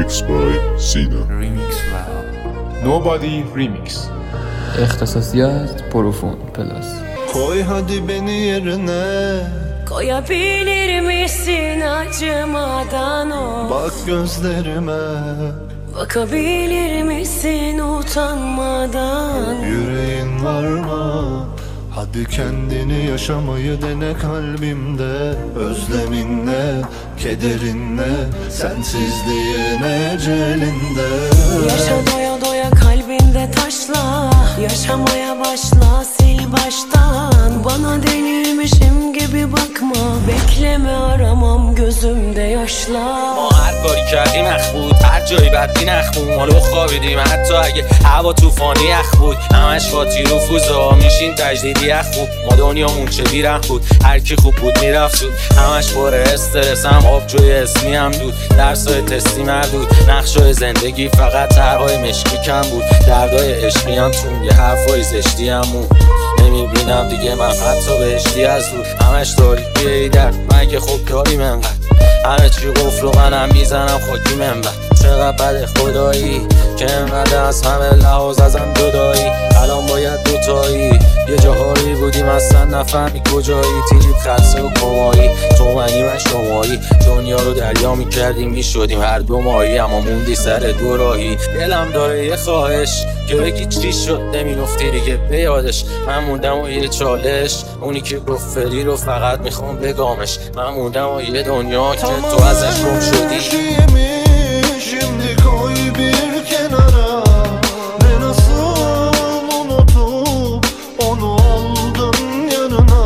Remix by Sina. Remix by Nobody Remix. اختصاصیات پروفون پلاس. Koy hadi beni yerine, koyabilir misin acımadan o? bak gözlerime, bakabilir misin utanmadan? yüreğin var mı? Hadi kendini yaşamayı dene kalbimde. Özleminle, kederinle, sensizliğin ecelinde. Yaşa doya doya kalbinde taşla, yaşamaya başla sil baştan. Bana delirmişim gibi bakma, bekleme aramam gözümde yaşla. ما هر کاری کردیم اخ بود، هر جایی بدی نخون ما رو خوابیدیم حتی اگه هوا طوفانی اخ بود. همش خاطی رو فوزا میشین تجدیدی اخ بود. ما دنیامون چه بیرخ بود، هر کی خوب بود میرفت سود. همش باره استرس هم آبجوی اسمی هم دود. درسای تستی مردود، نقشای زندگی فقط طرحای مشکی کم بود. دردای عشقی هم تون یه حرفای زشتی هم مون. نمیبینم دیگه من حتی بهشتی از دور. همش تاریکی ایدر مگه خوب داریم انقدر. همه چی قفل و منم میزنم خاکی منبر. چقدر بده خدایی که انقدر از همه لحاظ ازم جدایی. الان باید دوتایی یه جاهایی بودیم اصلا نفهمی کجایی. تیریت خلصه و کمایی، تو منی من شمایی. دنیا رو دریا میکردیم میشدیم هر دو ماهی. اما موندی سر دو راهی. دلم داره یه خواهش که بگی چی شد نمینفتی دیگه به یادش. من موندم و یه چالش، اونی که گفت فری رو فقط میخوام بگامش. من موندم و یه دنیا که تو ازش گم شدی. Şimdi koy bir kenara, ve nasıl unutup onu aldın yanına.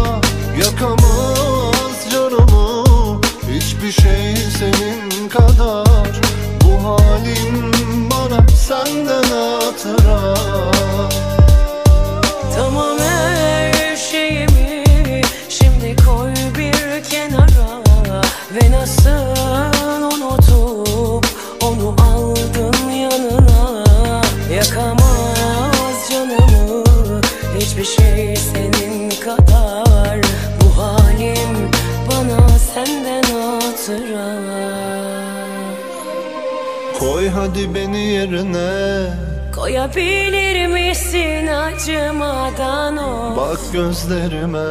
Yakamaz canımı hiçbir şey senin kadar. Bu halim bana senden hatıra. Tamam her şeyimi şimdi koy bir kenara. Ve nasıl unutup onu aldın yanına. Yakamaz canımı hiçbir şey senin kadar. Bu halim bana senden hatıra. Koy hadi beni yerine, Koyabilir misin acımadan o? bak gözlerime,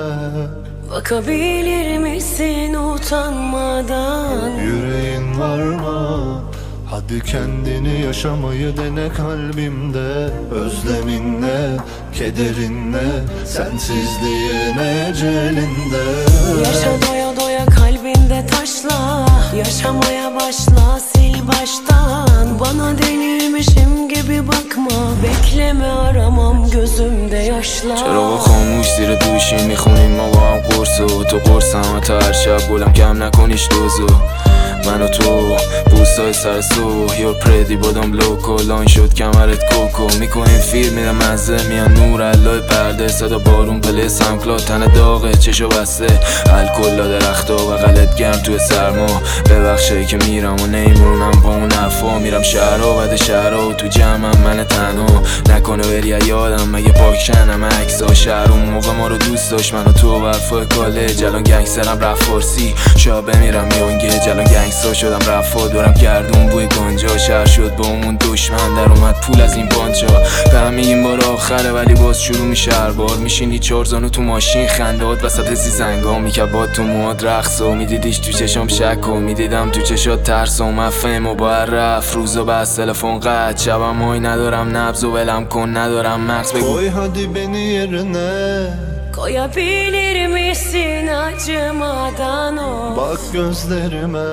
bakabilir misin utanmadan? yüreğin var mı? Hadi kendini yaşamayı dene kalbimde. Özleminle, kederinle, sensizliğin ecelinde. Yaşa doya doya kalbinde taşla, yaşamaya başla sil baştan. Bana delirmişim gibi bakma, bekleme aramam gözümde yaşla. چراغ خاموش زیر دوشی میخونیم ما با هم قرصو. تو قرصم تا هر شب گلم کم نکنیش دوزو. من و تو بوستای سر سو یور پردی بادم لوکو. لاین شد کمرت کوکو. میکنیم فیلم میره مزه میان نور علای پرده. صدا بارون پله سمکلا تن داغه چشو بسته. الکلا درختا و غلط گرم توی سرما. ببخشه که میرم و نیمونم با اون حرفا. میرم شهرها بده شهرها و تو جمعم من تنها. نکنه بری یادم مگه پاک شنم عکسا. شهر اون موقع ما رو دوست داشت من و تو و حرفای کالج. الان گنگسترم رفت فارسی شاید بمیرم یونگج. الان گنگستر شدم رفت دورم گردون بوی گنجا. شهر شد با همون دشمن در اومد پول از این بانجا. فهمی این بار آخره ولی باز شروع میشه هر بار. میشینی چهار زانو تو ماشین خندهات وسط زیزنگا. میکبات تو موهات رقص و میدیدیش تو چشام شک و میدیدم تو چشات ترس و مفهم و باید رفت. روزا بس تلفن قطع شبم های ندارم نبض و ولم کن ندارم مغز. بگو Koy hadi beni yerine, Koyabilir misin acımadan o? bak gözlerime,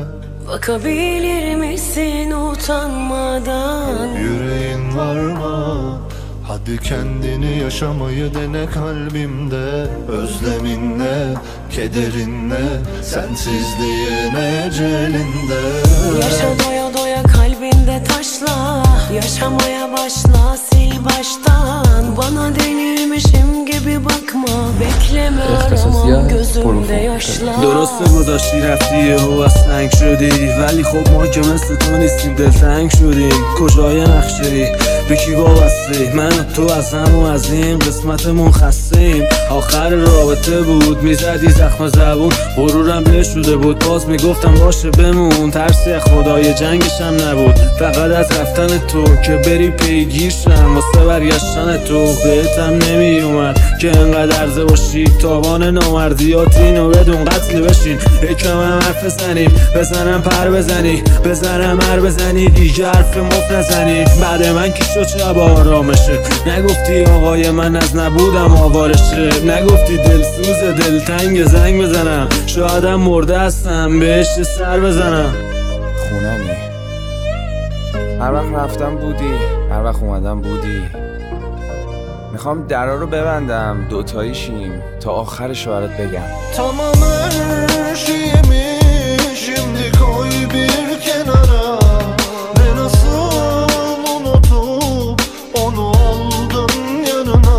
bakabilir misin utanmadan? yüreğin var mı? Hadi kendini yaşamayı dene kalbimde. Özleminle, kederinle, sensizliğin ecelinde. Yaşa doya doya kalbinde taşla, yaşamaya başla sil baştan. Bana delirmişim gibi bakma, bekleme aramam gözümde yaşla. درسته گذاشتی رفتی یهو از سنگ شدی. ولی خب ما که مثل تو نیستیم دلتنگ شدیم. کجای نقشه‌ای به کی وابسته؟ من و تو از هم و از این قسمتمون خسته ایم. آخر رابطه بود میزدی زخم زبون، غرورم نشوده بود باز میگفتم باشه بمون. ترسی خدای جنگشم نبود، فقط از رفتن تو که بری پیگیرشم. واسه برگشتن تو بهتم نمی اومد که انقدر عرضه باشی. تاوان نامردیات اینو بدون قتل بشین. یکم هم حرف بزنیم، بزنم پر بزنی، بزنم هر بزنی دیگه حرف مفت نزنی. بعد من کی شد شب آرامشه، نگفتی آقای من از نبودم آوارشه. نگفتی دلسوز دلتنگ زنگ بزنم، شایدم مرده هستم بهش سر بزنم. خونمی هر وقت رفتم بودی، هر وقت اومدم بودی. میخوام درا رو ببندم دوتایی شیم تا آخرش برات بگم. Tamam her şeyimi şimdi koy bir kenara. Ve nasıl unutup onu aldın yanına.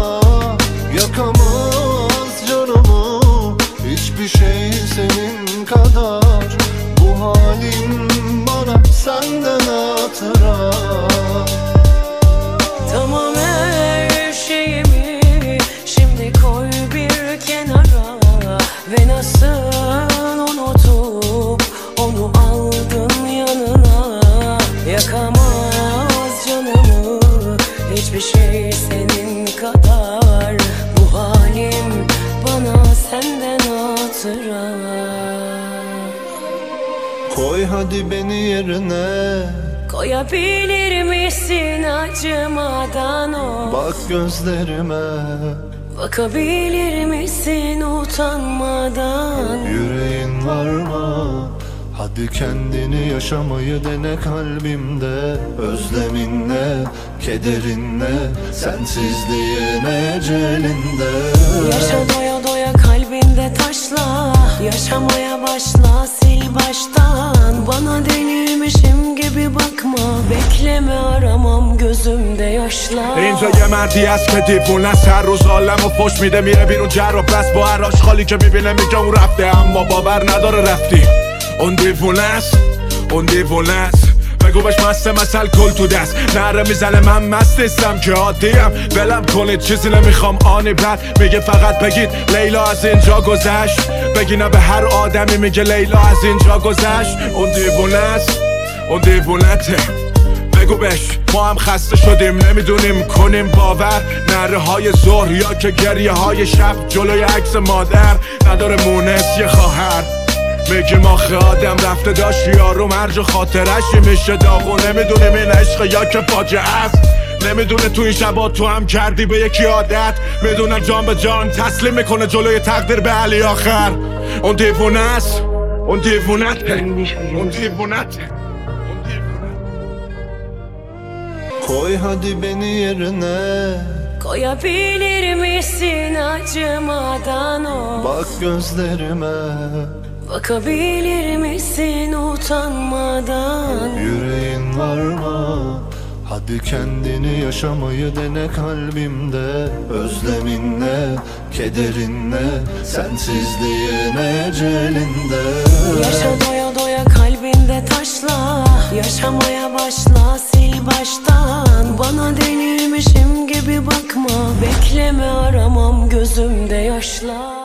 Yakamaz canımı hiçbir şey senin kadar. Bu halim bana senden hatıra. Tamam her şeyimi şimdi koy bir kenara. Ve nasıl unutup onu aldın yanına. Yakamaz canımı hiçbir şey senin kadar. Bu halim bana senden hatıra. Koy hadi beni yerine. Koyabilir misin acımadan o? Bak gözlerime. Bakabilir misin utanmadan? Yüreğin var mı? Hadi kendini yaşamayı dene kalbimde. Özleminle, kederinle, sensizliğin ecelinde. Yaşa doya doya kalbinde taşla. Yaşamaya başla sil baştan. Bana delirmişim gibi bakma. Bekleme aramam gözümde yaşlar. اینجا یه مردی هست که دیوونه است، هر روز عالمو فش میده میره بیرون جر و بس. با هر آشغالی که میبینه میگه اون رفته، اما باور نداره رفتی. اون دیوونه است، اون دیوونه است. بگو بهش مست مثل کل تو دست نره میزنه من مست نیستم که عادیم. ولم کنید چیزی نمیخوام آنی بعد میگه فقط بگید لیلا از اینجا گذشت. بگی نه به هر آدمی میگه لیلا از اینجا گذشت. اون دیوونه است، اون دیوونته. بگو بهش ما هم خسته شدیم نمیدونیم کنیم باور. نره های ظهر یا که گریه های شب جلوی عکس مادر. نداره مونس یه خواهر. میگیم آخه آدم رفته داشت یارو مرج خاطرش میشه داغو. نمیدونیم این عشق یا که فاجعه است. نمیدونه تو این شبا تو هم کردی به یکی عادت. میدونم جان به جان تسلیم میکنه جلوی تقدیر به علی آخر. اون دیوونه است، اون دیوونته، اون دیوونته. Koy hadi beni yerine. Koyabilir misin acımadan o? Bak gözlerime. Bakabilir misin utanmadan? Yüreğin var mı? Hadi kendini yaşamayı dene kalbimde. Özleminle, kederinle, sensizliğin ecelinde. Yaşa doya doya kalbinde taşla. Yaşamaya başla sil baştan. Bana delirmişim gibi bakma. Bekleme aramam gözümde yaşlar.